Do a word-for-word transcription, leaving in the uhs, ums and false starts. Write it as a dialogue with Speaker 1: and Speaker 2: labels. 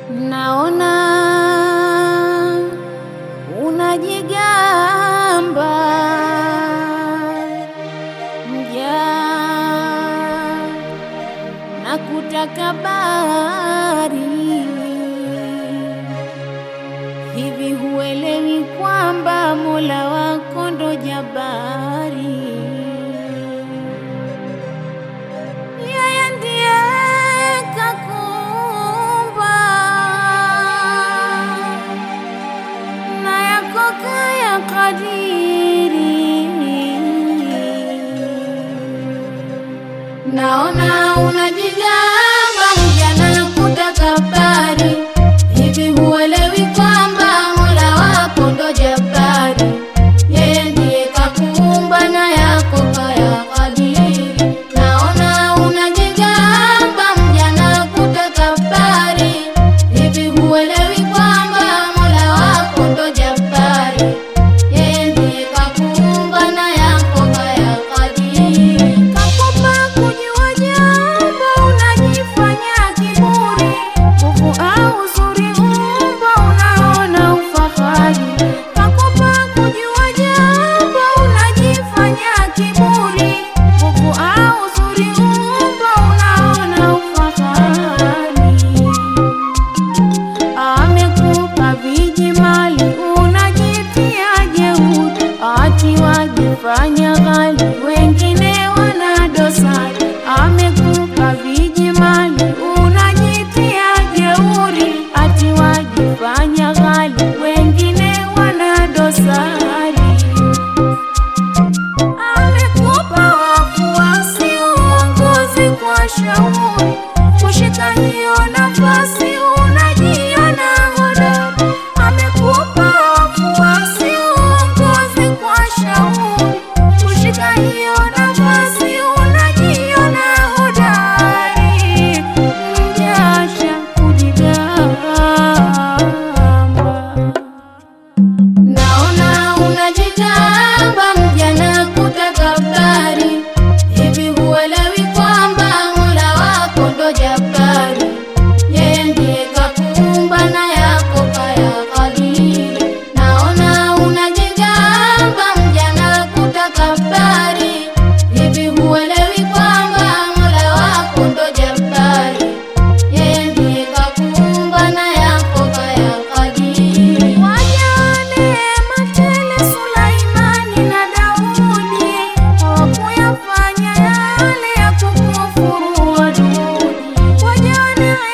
Speaker 1: Naona unajigamba mja na kutakabari, hivi huelewi kwamba Mola wako ndo jabari? Yeye ndiye kakuumba na yako kaya kadiri. Naona unajigamba mja na kutakabari, hivi huelewi kwamba Mola wako ndo jabari? Yeye ndiye kakuumba na yako kaya kadiri. Naona unajigamba mja na kutakabari, hivi huelewi kwamba Mola wako ndo jabari? Yeye ndiye kakuumba na yako kaya kadiri. Kakupa kujua jambo unajifanya kiburi, nguvu au uzuri umba unaona ufahari. Kakupa kujua jambo unajifanya kiburi, nguvu au uzuri umba unaona ufahari. Amekupa vijimali unajitia jeuri, ati wajifanya ghali wengine wana dosari. Amekupa vijimali unajitia jeuri, ati wajifanya ghali wengine wana dosari. Amekupa wafuasi uongozi kwa shauri, kushika hiyo nafasi unajiona hodari. Amekupa wafuasi uongozi kwa shauri, kushika hiyo nafasi unajiona hodari. Mjasha kujigamba. Naona unajigamba mja na kutakabari, hivi huelewi kwamba Mola wako ndo jabari? Yeye ndiye kakuumba na yako kaya kadiri. Naona unajigamba mja na kutakabari, hivi huelewi kwamba Mola wako ndo jabari? Yeye ndiye kakuumba na yako kaya kadiri. Wajane matele Sulaimani na Daudi hawakuyafanya yale ya kukufuru adui. Wajane